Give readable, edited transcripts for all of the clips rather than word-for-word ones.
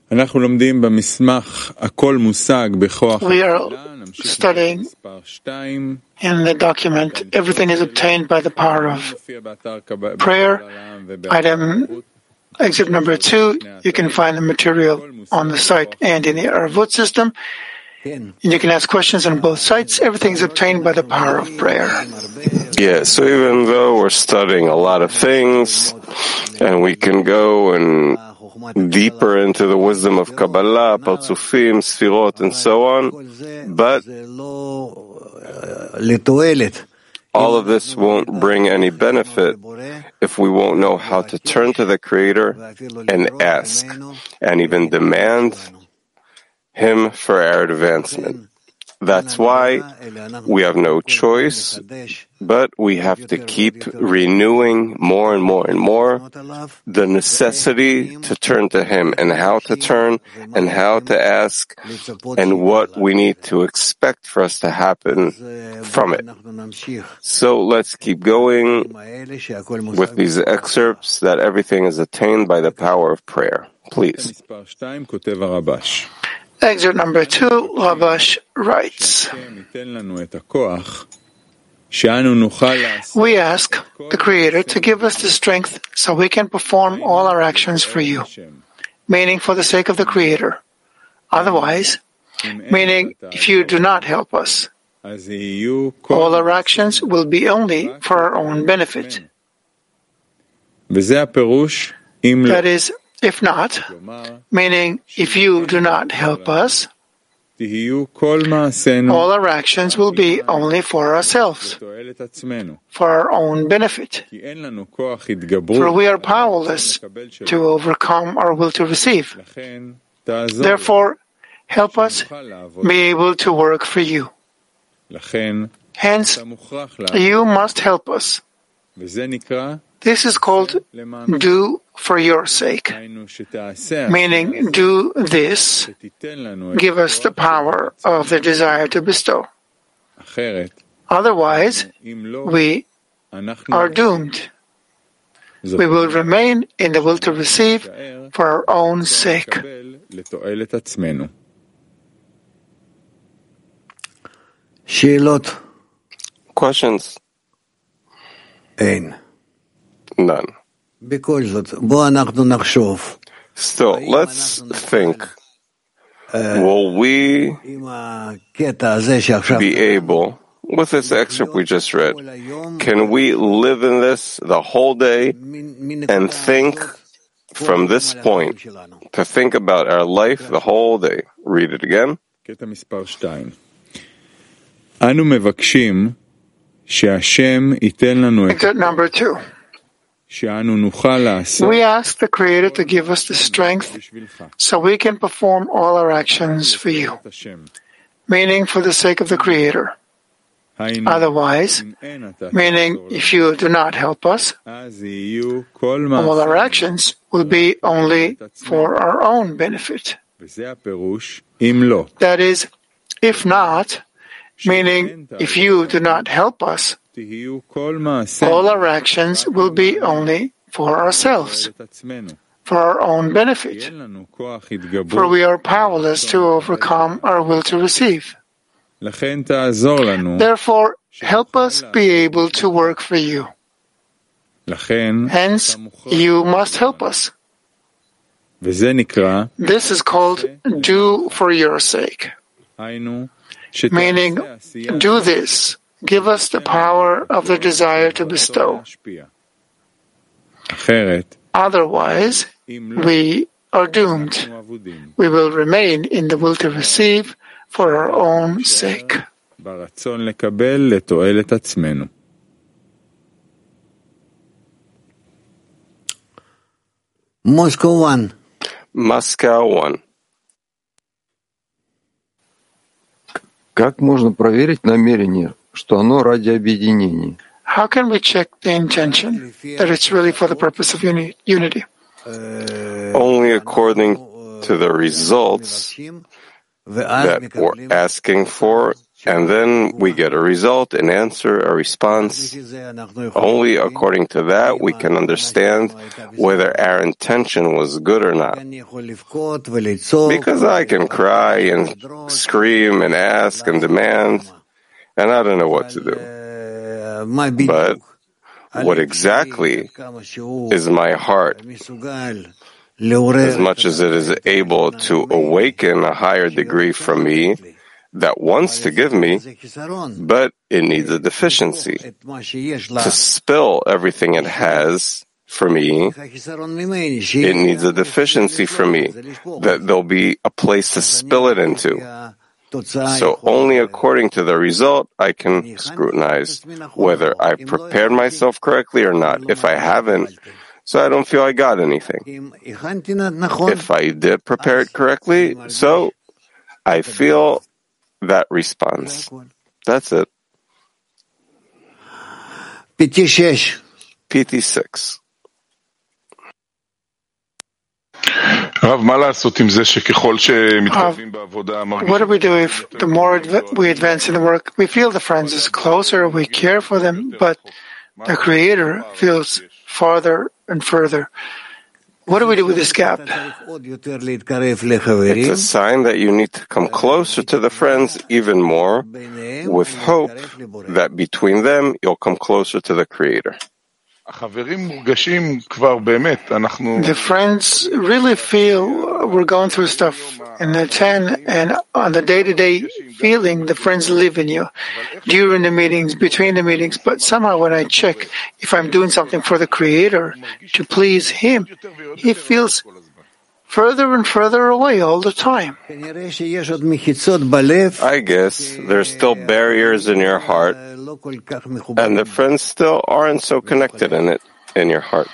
We are studying in the document, Everything is Obtained by the Power of Prayer. Excerpt number 2. You can find the material on the site and in the Arvut system. And you can ask questions on both sites. Everything is obtained by the power of prayer. Yeah, so even though we're studying a lot of things, and we can go and deeper into the wisdom of Kabbalah, Partzufim, Sfirot, and so on, but all of this won't bring any benefit if we won't know how to turn to the Creator and ask, and even demand Him for our advancement. That's why we have no choice, but we have to keep renewing more and more and more the necessity to turn to Him, and how to turn, and how to ask, and what we need to expect for us to happen from it. So let's keep going with these excerpts that everything is attained by the power of prayer. Please. Excerpt number 2, Rabash writes, we ask the Creator to give us the strength so we can perform all our actions for you, meaning for the sake of the Creator. Otherwise, meaning if you do not help us, all our actions will be only for our own benefit. That is, if not, meaning if you do not help us, all our actions will be only for ourselves, for our own benefit. For we are powerless to overcome our will to receive. Therefore, help us be able to work for you. Hence, you must help us. This is called do for your sake, meaning do this, give us the power of the desire to bestow. Otherwise, we are doomed. We will remain in the will to receive for our own sake. Questions? None. Still, let's think. Will we be able, with this excerpt we just read, can we live in this the whole day and think from this point to think about our life the whole day? Read it again. Excerpt number 2. We ask the Creator to give us the strength so we can perform all our actions for you, meaning for the sake of the Creator. Otherwise, meaning if you do not help us, all our actions will be only for our own benefit. That is, if not, meaning if you do not help us, all our actions will be only for ourselves, for our own benefit, for we are powerless to overcome our will to receive. Therefore, help us be able to work for you. Hence, you must help us. This is called do for your sake, meaning do this. Give us the power of the desire to bestow. Otherwise, we are doomed. We will remain in the will to receive for our own sake. Moscow 1. Moscow 1. Как можно проверить намерение, что оно ради объединения? How can we check the intention that it's really for the purpose of unity? Only according to the results that we're asking for And then we get a result, an answer, a response. Only according to that we can understand whether our intention was good or not. Because I can cry and scream and ask and demand, and I don't know what to do. But what exactly is my heart, as much as it is able to awaken a higher degree from me that wants to give me, but it needs a deficiency to spill everything it has for me. It needs a deficiency from me, that there'll be a place to spill it into. So only according to the result I can scrutinize whether I prepared myself correctly or not. If I haven't, so I don't feel I got anything. If I did prepare it correctly, so I feel that response. That's it. PT6. What do we do if the more we advance in the work, we feel the friends is closer, we care for them, but the Creator feels farther and further? What do we do with this gap? It's a sign that you need to come closer to the friends even more, with hope that between them you'll come closer to the Creator. The friends really feel we're going through stuff in the 10, and on the day-to-day feeling, the friends live in you during the meetings, between the meetings. But somehow when I check if I'm doing something for the Creator to please Him, He feels further and further away all the time. I guess there's still barriers in your heart, and the friends still aren't so connected in your heart.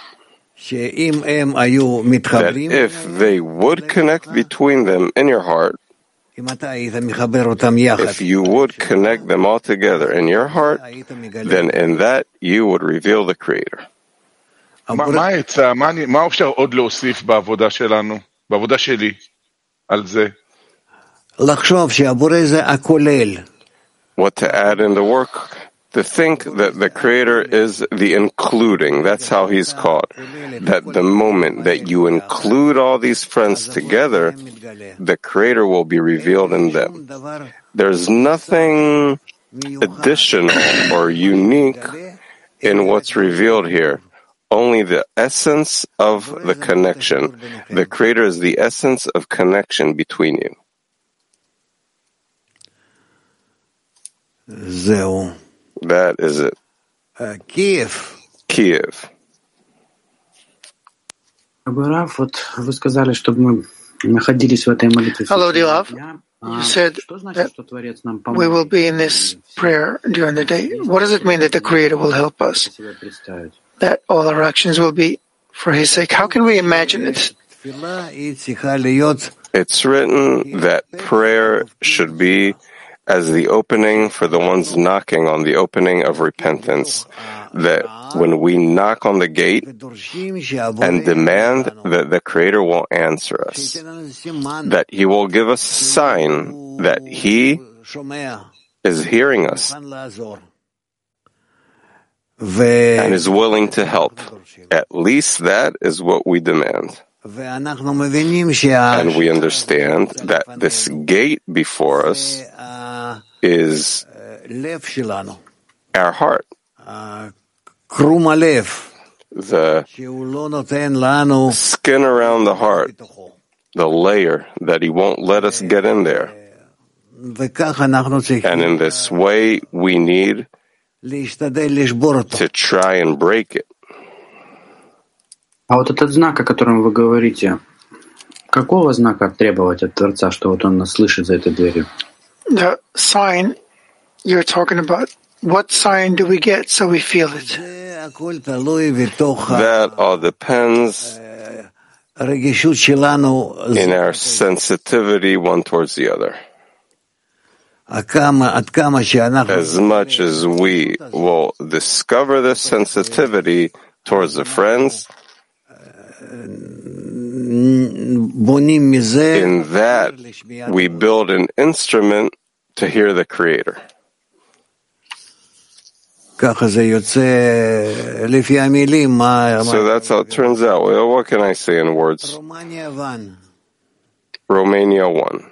That if they would connect between them in your heart, if you would connect them all together in your heart, then in that you would reveal the Creator. What to add in the work? To think that the Creator is the including. That's how He's called. That the moment that you include all these friends together, the Creator will be revealed in them. There's nothing additional or unique in what's revealed here. Only the essence of the connection. The Creator is the essence of connection between you. That is it. Kiev. Hello, Dilav. You said that we will be in this prayer during the day. What does it mean that the Creator will help us? That all our actions will be for His sake. How can we imagine it? It's written that prayer should be as the opening for the ones knocking on the opening of repentance, that when we knock on the gate and demand that the Creator will answer us, that He will give us a sign that He is hearing us and is willing to help. At least that is what we demand. And we understand that this gate before us is our heart, the skin around the heart, the layer that He won't let us get in there. And in this way, we need to try and break it. А вот этот знак, о котором вы говорите, какого знака требовать от Творца, что вот Он нас слышит за этой дверью? The sign you're talking about, what sign do we get so we feel it? That all depends in our sensitivity one towards the other. As much as we will discover this sensitivity towards the friends, in that we build an instrument to hear the Creator. So that's how it turns out. Well, what can I say in words? Romania 1.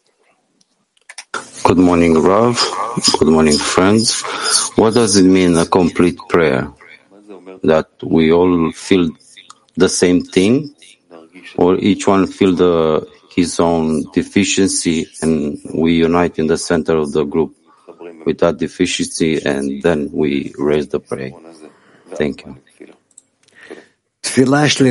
Good morning, Rav. Good morning, friends. What does it mean, a complete prayer? That we all feel the same thing? Or each one feel his own deficiency and we unite in the center of the group with that deficiency and then we raise the prayer? Thank you. A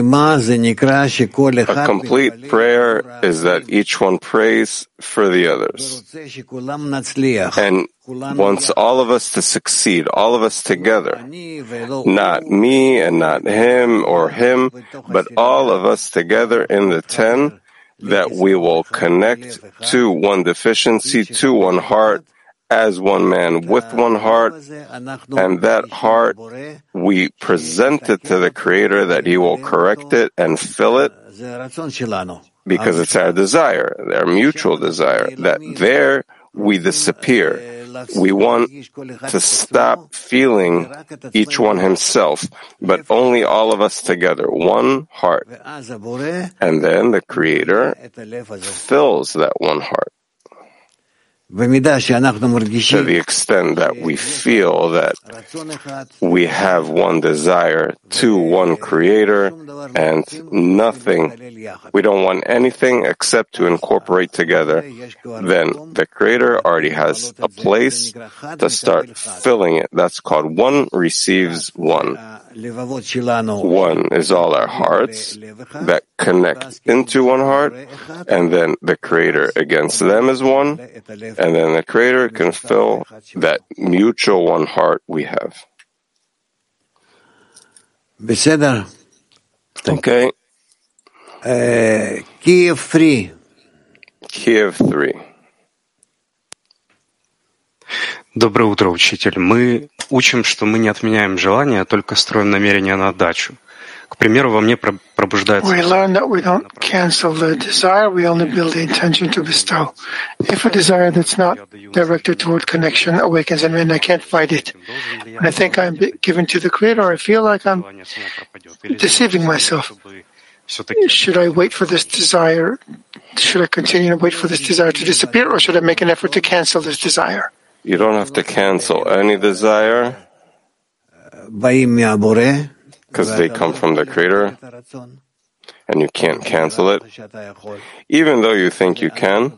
complete prayer is that each one prays for the others and wants all of us to succeed, all of us together. Not me and not him or him, but all of us together in the 10, that we will connect to one deficiency, to one heart, as one man with one heart, and that heart, we present it to the Creator that He will correct it and fill it, because it's our desire, our mutual desire, that there we disappear. We want to stop feeling each one himself, but only all of us together, one heart. And then the Creator fills that one heart. To the extent that we feel that we have one desire to one Creator and nothing, we don't want anything except to incorporate together, then the Creator already has a place to start filling it. That's called one receives one. One is all our hearts that connect into one heart, and then the Creator against them is one, and then the Creator can fill that mutual one heart we have. Okay. Kiev 3. Доброе утро, учитель. Мы учим, что мы не отменяем желание, а только строим намерение на отдачу. К примеру, во мне пробуждается... We learn that we don't cancel the desire, we only build the intention to bestow. If a desire that's not directed toward connection awakens in me and I can't fight it, when I think I'm given to the Creator, I feel like I'm deceiving myself. Should I wait for this desire? Should I continue to wait for this desire to disappear, or should I make an effort to cancel this desire? You don't have to cancel any desire because they come from the Creator and you can't cancel it, even though you think you can.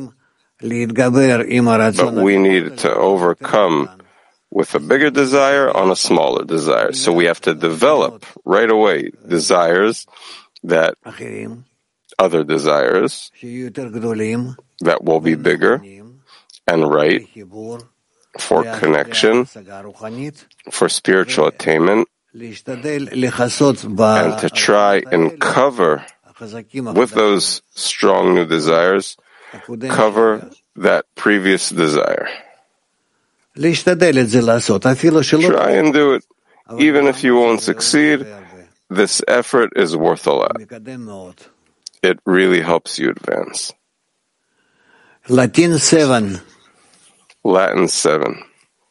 But we need to overcome with a bigger desire on a smaller desire. So we have to develop right away desires that other desires that will be bigger and right for connection, for spiritual attainment, and to try and cover with those strong new desires, cover that previous desire. Try and do it. Even if you won't succeed, this effort is worth a lot. It really helps you advance. Latin 7.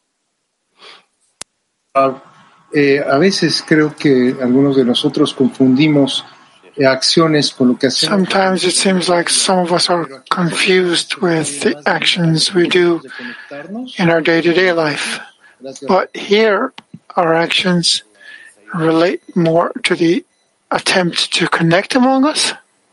A veces creo que algunos de nosotros confundimos acciones con lo que hacemos. Sometimes it seems like some of us are confused with the actions we do in our day-to-day life. But here, our actions relate more to the attempt to connect among us.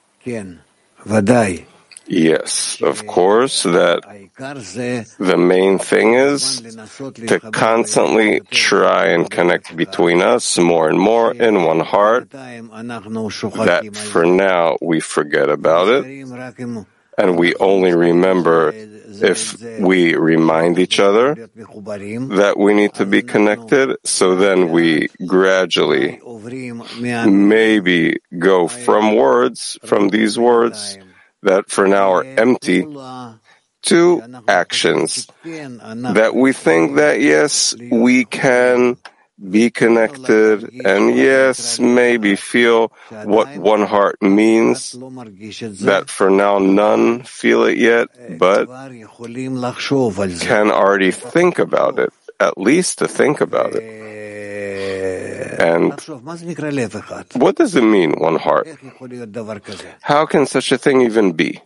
Yes, of course, that the main thing is to constantly try and connect between us more and more in one heart, that for now we forget about it, and we only remember if we remind each other that we need to be connected, so then we gradually maybe go from these words that for now are empty, to actions that we think that yes, we can be connected, and yes, maybe feel what one heart means, that for now none feel it yet, but can already think about it, at least to think about it. And what does it mean, one heart? How can such a thing even be?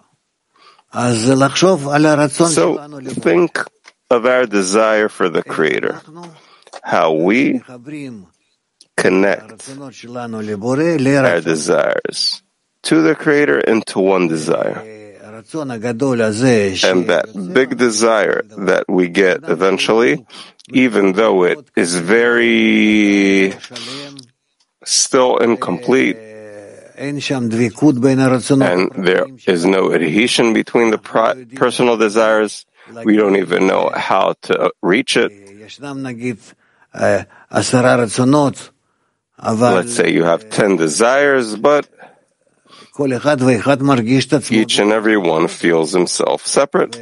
So think of our desire for the Creator, how we connect our desires to the Creator into one desire. And that big desire that we get eventually, even though it is very still incomplete, and there is no adhesion between the personal desires, we don't even know how to reach it. Let's say you have 10 desires, but each and every one feels himself separate.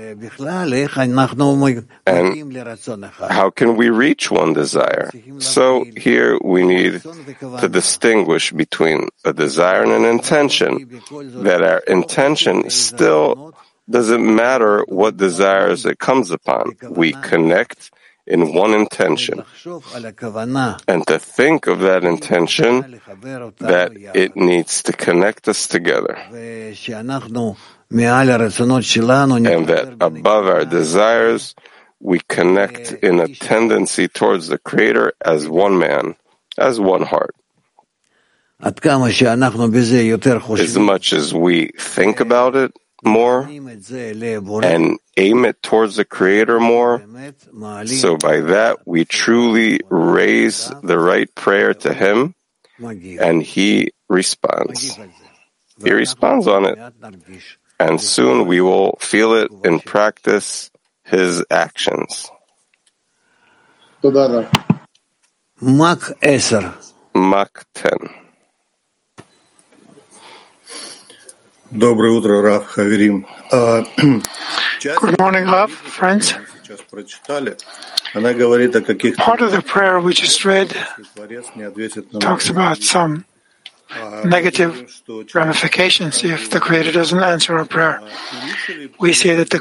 And how can we reach one desire? So here we need to distinguish between a desire and an intention, that our intention still doesn't matter what desires it comes upon. We connect in one intention. And to think of that intention, that it needs to connect us together. And that above our desires, we connect in a tendency towards the Creator as one man, as one heart. As much as we think about it more and aim it towards the Creator more, so by that we truly raise the right prayer to Him, and He responds. He responds on it. And soon we will feel it in practice, His actions. Mach 10. Доброе утро, Рав Хаверим. Good morning, Rav, friends. Part of the prayer we just read talks about some negative ramifications if the Creator doesn't answer our prayer. We say that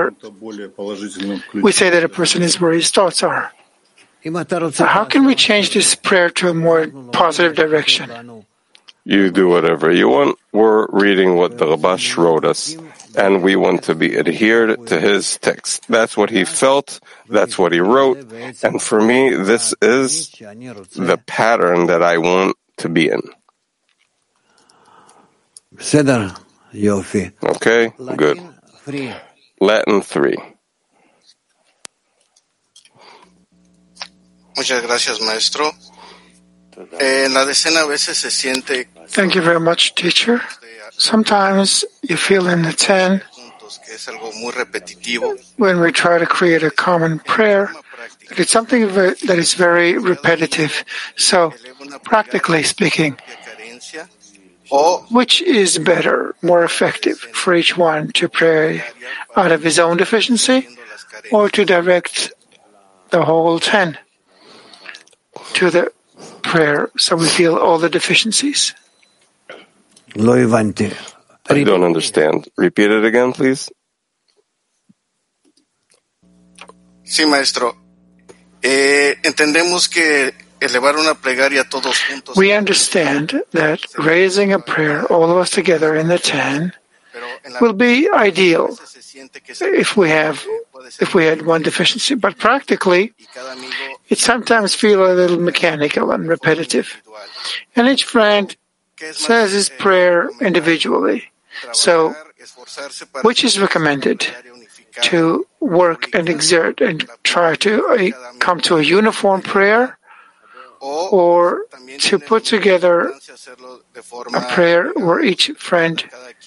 a person is where his thoughts are. So how can we change this prayer to a more positive direction? You do whatever you want. We're reading what the Rabash wrote us, and we want to be adhered to his text. That's what he felt, that's what he wrote, and for me, this is the pattern that I want to be in. Okay, good. Latin 3. Muchas gracias, maestro. La decena a veces se siente. Thank you very much, teacher. Sometimes you feel in the 10, when we try to create a common prayer, that it's something that is very repetitive. So, practically speaking, which is better, more effective for each one to pray out of his own deficiency, or to direct the whole 10 to the prayer so we feel all the deficiencies? I don't understand. Repeat it again, please. Sí, maestro. Entendemos que elevar una plegaria todos juntos. We understand that raising a prayer, all of us together in the 10, will be ideal if we had one deficiency. But practically, it sometimes feels a little mechanical and repetitive. And each friend says his prayer individually. So, which is recommended? To work and exert and try to come to a uniform prayer, or to put together a prayer where each friend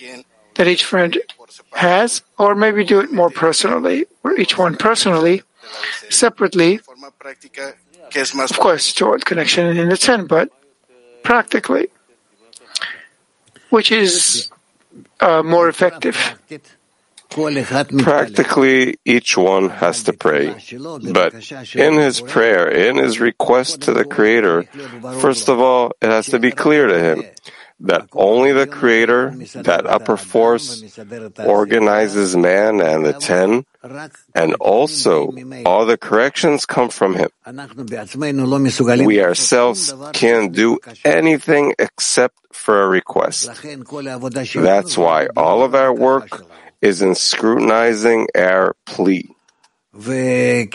has, or maybe do it more personally, where each one personally, separately, of course, toward connection in the 10, but practically, which is more effective? Practically, each one has to pray. But in his prayer, in his request to the Creator, first of all, it has to be clear to him that only the Creator, that upper force, organizes man and the 10, and also all the corrections come from him. We ourselves can't do anything except for a request. That's why all of our work is in scrutinizing our plea. When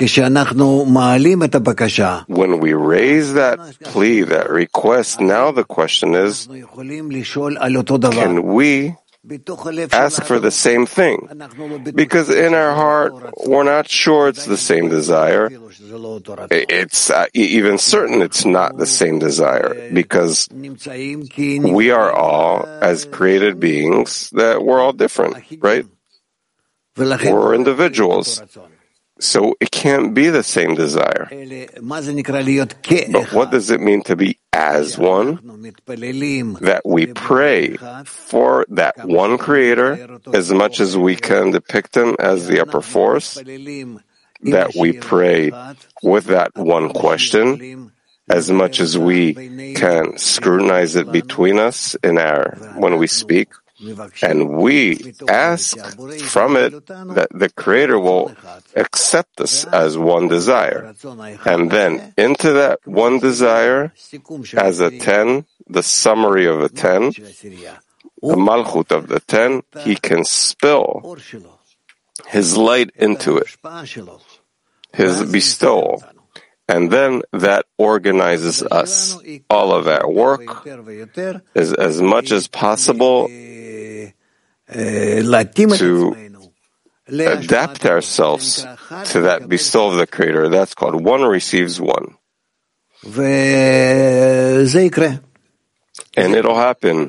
we raise that plea, that request, now the question is, can we ask for the same thing? Because in our heart, we're not sure it's the same desire. It's even certain it's not the same desire, because we are all, as created beings, that we're all different, right? We're individuals. So it can't be the same desire. But what does it mean to be as one? That we pray for that one Creator as much as we can depict him as the upper force. That we pray with that one question as much as we can scrutinize it between us when we speak. And we ask from it that the Creator will accept us as one desire. And then into that one desire, as a 10, the summary of a 10, the Malchut of the 10, he can spill his light into it, his bestowal. And then that organizes us. All of our work is as much as possible to adapt ourselves to that bestowal of the Creator. That's called one receives one. And it'll happen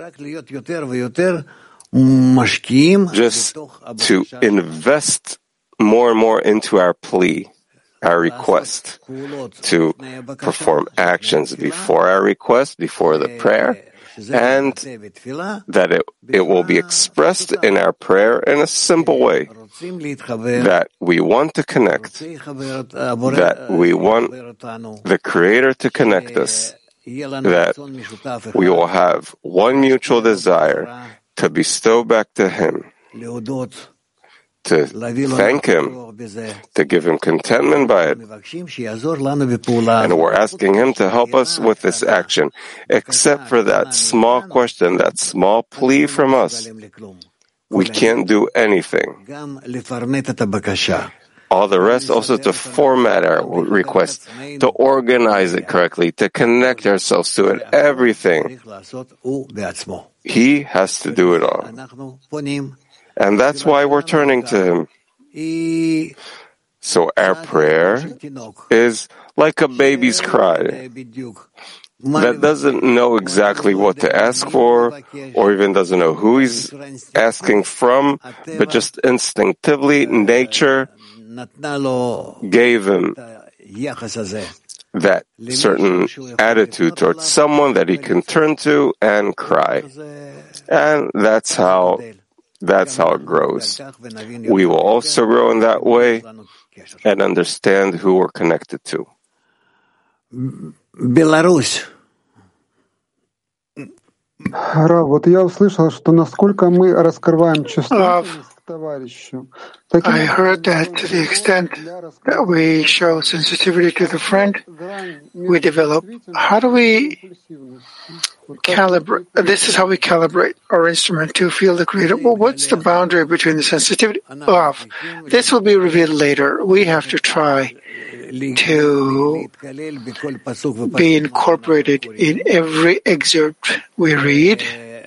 just to invest more and more into our plea, our request, to perform actions before our request, before the prayer, and that it will be expressed in our prayer in a simple way, that we want to connect, that we want the Creator to connect us, that we will have one mutual desire to bestow back to Him, to thank Him, to give Him contentment by it. And we're asking Him to help us with this action, except for that small question, that small plea from us. We can't do anything. All the rest also to format our request, to organize it correctly, to connect ourselves to it, everything. He has to do it all. And that's why we're turning to Him. So our prayer is like a baby's cry that doesn't know exactly what to ask for, or even doesn't know who he's asking from, but just instinctively, nature gave him that certain attitude towards someone that he can turn to and cry. And that's how it grows. We will also grow in that way and understand who we're connected to. Беларусь. Рав, вот я услышал, что насколько мы раскрываем чувствительность к товарищу. I heard that to the extent that we show sensitivity to the friend, we develop. How do we calibrate? This is how we calibrate our instrument to feel the Creator. Well, what's the boundary between the sensitivity of? This will be revealed later. We have to try to be incorporated in every excerpt we read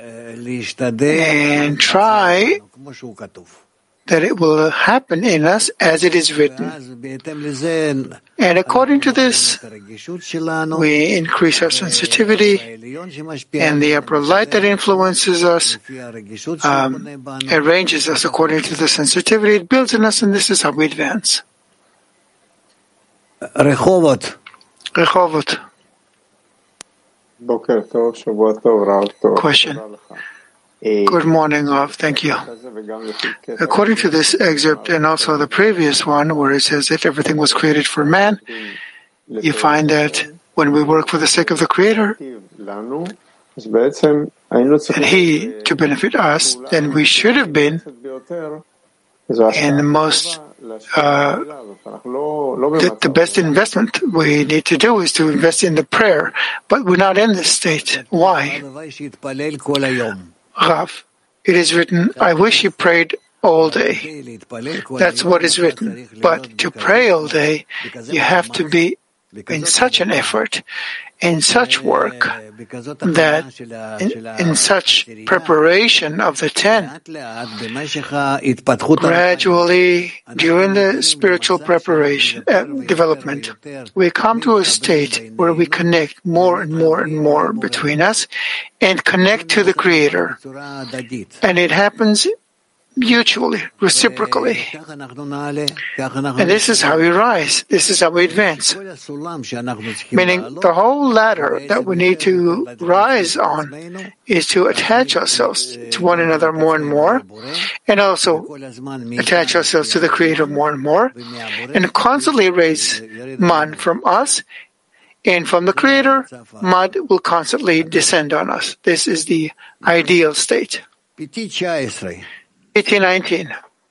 and try that it will happen in us as it is written. And according to this, we increase our sensitivity, and the upper light that influences us arranges us according to the sensitivity it builds in us, and this is how we advance. Rehovot. Question. Good morning, Rav. Thank you. According to this excerpt and also the previous one where it says that everything was created for man, you find that when we work for the sake of the Creator, and He to benefit us, then we should have been in the most the best investment we need to do is to invest in the prayer, but we're not in this state. Why? Rav, it is written, I wish you prayed all day. That's what is written. But to pray all day, you have to be in such an effort, in such work, that in such preparation of the 10, gradually, during the spiritual preparation, development, we come to a state where we connect more and more and more between us and connect to the Creator. And it happens mutually, reciprocally. And this is how we rise. This is how we advance. Meaning the whole ladder that we need to rise on is to attach ourselves to one another more and more, and also attach ourselves to the Creator more and more, and constantly raise man from us, and from the Creator, mud will constantly descend on us. This is the ideal state. 1819.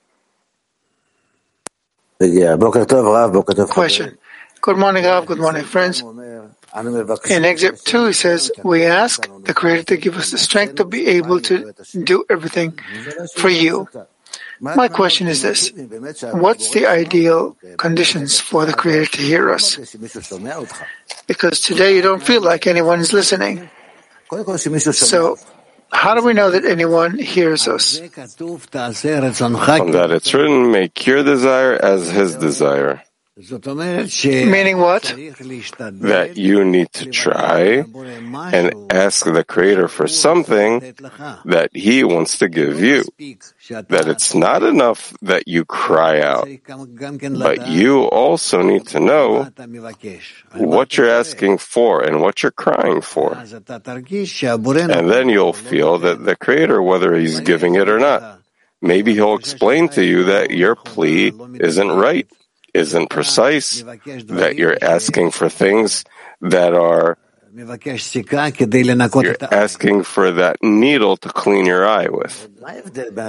Question. Good morning, Rav. Good morning, friends. In Excerpt 2, he says, we ask the Creator to give us the strength to be able to do everything for you. My question is this. What's the ideal conditions for the Creator to hear us? Because today you don't feel like anyone is listening. So, how do we know that anyone hears us? From that it's written, make your desire as His desire. Meaning what? That you need to try and ask the Creator for something that He wants to give you. That it's not enough that you cry out, but you also need to know what you're asking for and what you're crying for. And then you'll feel that the Creator, whether He's giving it or not, maybe He'll explain to you that your plea isn't right, isn't precise, that you're asking for things that are, you're asking for that needle to clean your eye with. What's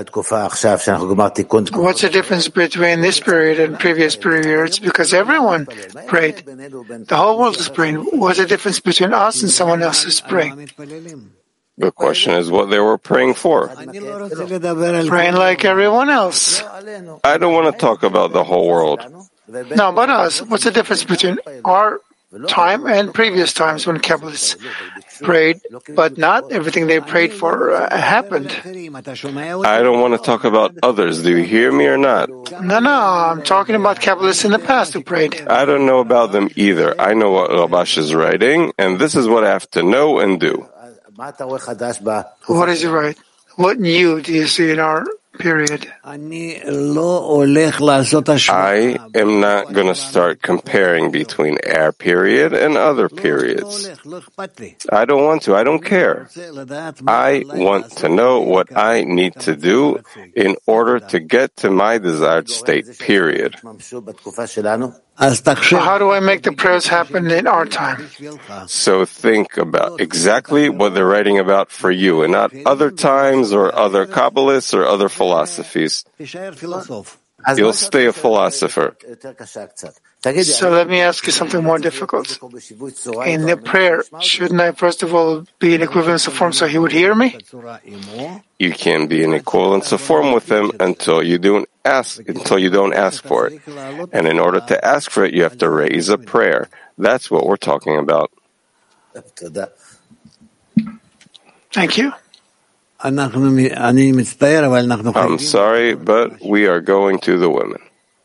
the difference between this period and previous periods? Because everyone prayed. The whole world is praying. What's the difference between us and someone else's praying? The question is what they were praying for. Praying like everyone else. I don't want to talk about the whole world. No, but us. What's the difference between our time and previous times when Kabbalists prayed, but not everything they prayed for happened? I don't want to talk about others. Do you hear me or not? No, I'm talking about Kabbalists in the past who prayed. I don't know about them either. I know what Rabash is writing, and this is what I have to know and do. What is he right? What new do you see in our period? I am not going to start comparing between our period and other periods. I don't want to. I don't care. I want to know what I need to do in order to get to my desired state, period. So how do I make the prayers happen in our time? So think about exactly what they're writing about for you, and not other times or other Kabbalists or other philosophies. You'll stay a philosopher. So let me ask you something more difficult. In the prayer, shouldn't I first of all be in equivalence of form so he would hear me? You can be in equivalence of form with him until you don't ask for it. And in order to ask for it, you have to raise a prayer. That's what we're talking about. Thank you. I'm sorry, but we are going to the women.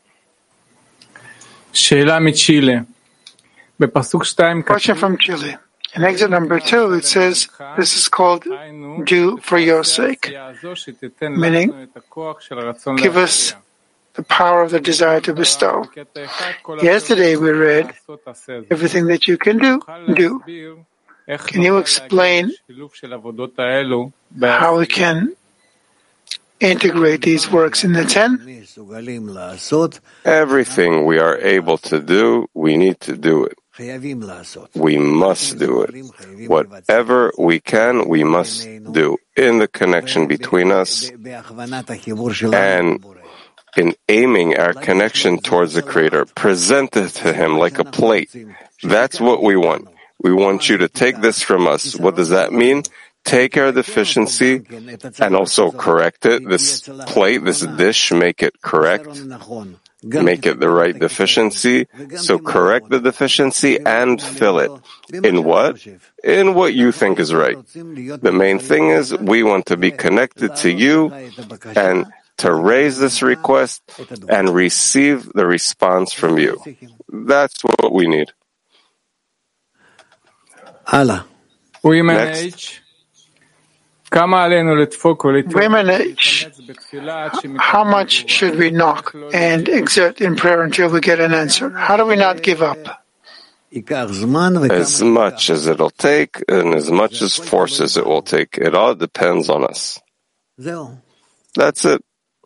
Question from Chile. In exit number 2, it says, this is called do for your sake, meaning give us the power of the desire to bestow. Yesterday we read, everything that you can do, do. Can you explain how we can integrate these works in the 10? Everything we are able to do, we need to do it. We must do it. Whatever we can, we must do in the connection between us and in aiming our connection towards the Creator. Present it to Him like a plate. That's what we want. We want you to take this from us. What does that mean? Take our deficiency and also correct it. This plate, this dish, make it correct. Make it the right deficiency. So correct the deficiency and fill it. In what? In what you think is right. The main thing is we want to be connected to you and to raise this request and receive the response from you. That's what we need. Next. Women age, how much should we knock and exert in prayer until we get an answer? How do we not give up? As much as it'll take and as much as forces it will take. It all depends on us. That's it.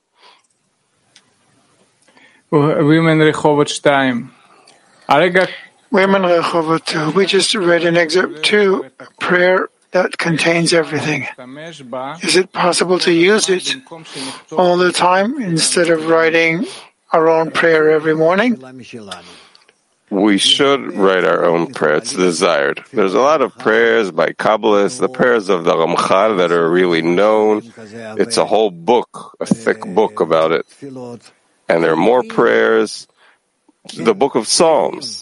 Women Rehovot 2. Women Rehovot 2. We just read an excerpt 2, a prayer that contains everything. Is it possible to use it all the time instead of writing our own prayer every morning? We should write our own prayer. It's desired. There's a lot of prayers by Kabbalists, the prayers of the Ramchal that are really known. It's a whole book, a thick book about it. And there are more prayers. The book of Psalms.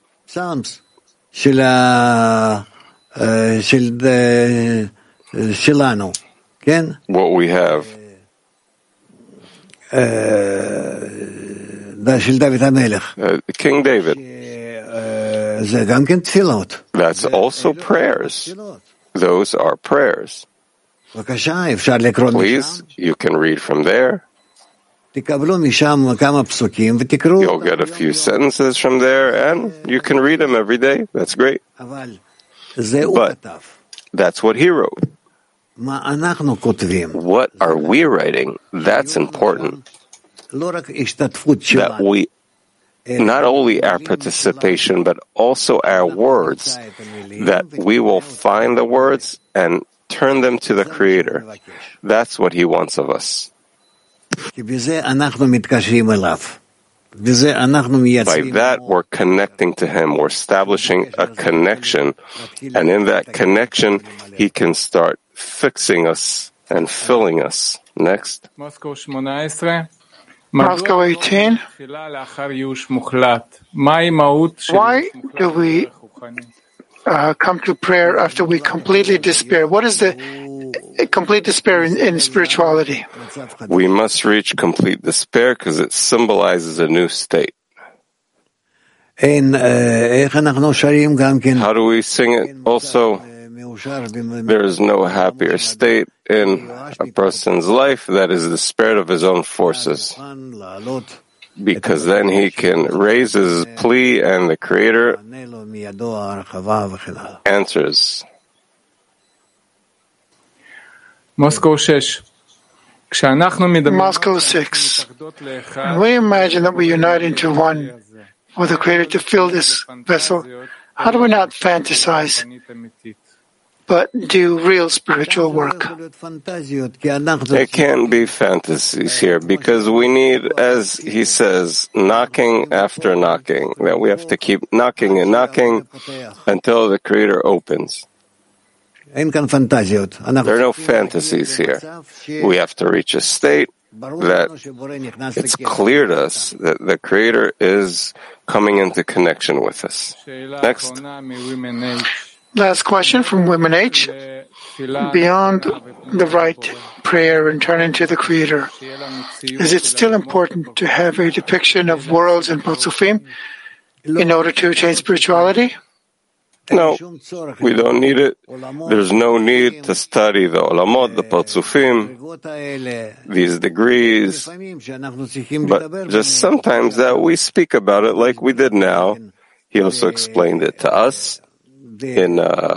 What we have. King David. That's also prayers. Those are prayers. Please, you can read from there. You'll get a few sentences from there, and you can read them every day. That's great. But that's what he wrote. What are we writing? That's important. That we, not only our participation, but also our words, that we will find the words and turn them to the Creator. That's what He wants of us. By that, we're connecting to Him. We're establishing a connection. And in that connection, He can start fixing us and filling us. Next. Moscow 18. Why do we come to prayer after we completely despair? What is the complete despair in spirituality? We must reach complete despair because it symbolizes a new state. How do we sing it? Also, there is no happier state in a person's life that is the spirit of his own forces. Because then he can raise his plea and the Creator answers. Moscow 6. Moscow 6. When we imagine that we unite into one for the Creator to fill this vessel, how do we not fantasize, but do real spiritual work? There can't be fantasies here because we need, as he says, knocking after knocking, that we have to keep knocking and knocking until the Creator opens. There are no fantasies here. We have to reach a state that it's clear to us that the Creator is coming into connection with us. Next. Last question from Women H. Beyond the right prayer and turning to the Creator, is it still important to have a depiction of worlds and Parzufim in order to attain spirituality? No, we don't need it. There's no need to study the Olamot, the Parzufim, these degrees, but just sometimes that we speak about it like we did now. He also explained it to us. in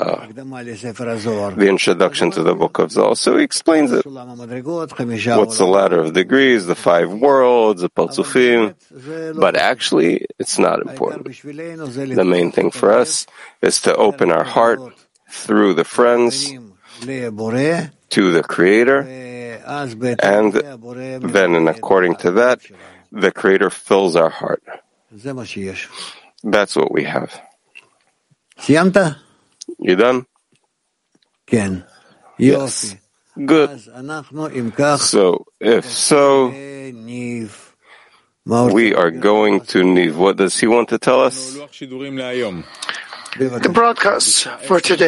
the introduction to the book of Zohar. So he explains it. What's the ladder of degrees, the 5 worlds, the Partzufim. But actually, it's not important. The main thing for us is to open our heart through the friends to the Creator, and then, and according to that, the Creator fills our heart. That's what we have. You done? Yes. Good. So, if so, we are going to Niv. What does he want to tell us? The broadcasts for today.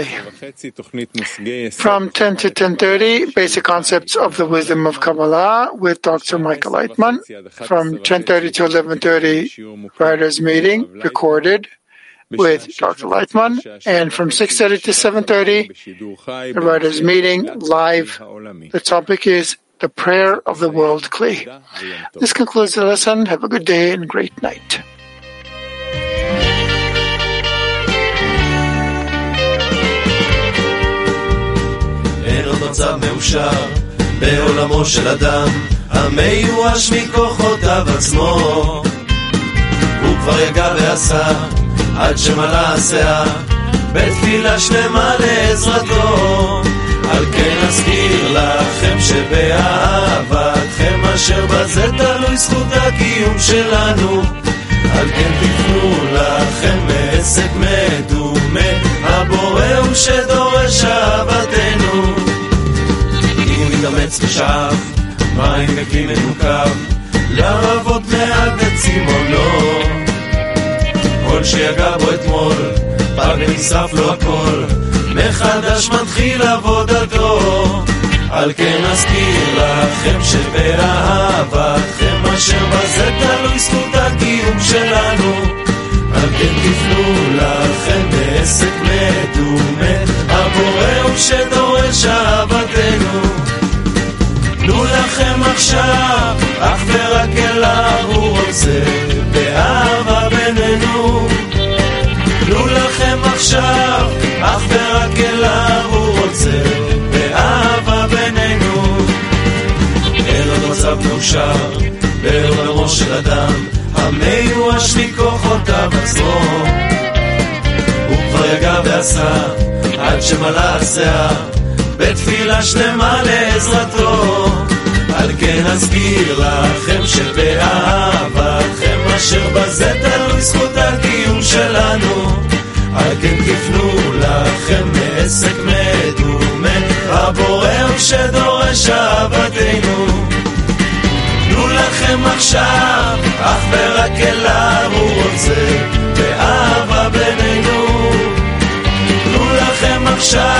From 10 to 10:30, Basic Concepts of the Wisdom of Kabbalah with Dr. Michael Eitman. From 10:30 to 11:30, Writers' Meeting, recorded with Dr. Leitman. And from 6:30 to 7:30, the Writers' Meeting, live. The topic is the Prayer of the World Kli. This concludes the lesson. Have a good day and great night. מצב מאושר בעולמו של אדם המיואש מכוחותיו עצמו הוא כבר יגע ועשה עד שמלא הסאה בתפילה שלמה לעזרתו על כן אזכיר לכם שבאהבתכם אשר בזה תלוי זכות הקיום שלנו על כן תפנו לכם מעסק מדומה הבורא הוא שדורש אהבתנו מתאמץ ושאף מים מקים מנוקב לרבות מעט בצימונו כל שיגע בו אתמול פג ונשרף לו הכל מחדש מתחיל עבודתו על כן אזכיר לכם שבאהבתכם אשר בזה תלוי זכות הקיום שלנו על כן תפנו לכם בעסק מדומה הבורא הוא שדורש אהבתנו תנו לכם עכשיו, אך ורק אליו הוא רוצה, באהבה בינינו. תנו לכם עכשיו, אך ורק אליו הוא רוצה, באהבה בינינו. אין עוד מצב מאושר, בעולמו של אדם, המיואש מכוחותיו עצמו. הוא כבר יגע ועשה, עד שמלא הסאה, בתפילה שלמה לעזרתו על כן אזכיר לכם שבאהבתכם אשר בזה תלוי זכות הקיום שלנו על כן תפנו לכם מעסק מדומה הבורא הוא שדורש אהבתנו תנו לכם עכשיו אך ורק אליו הוא רוצה באהבה בינינו תנו לכם עכשיו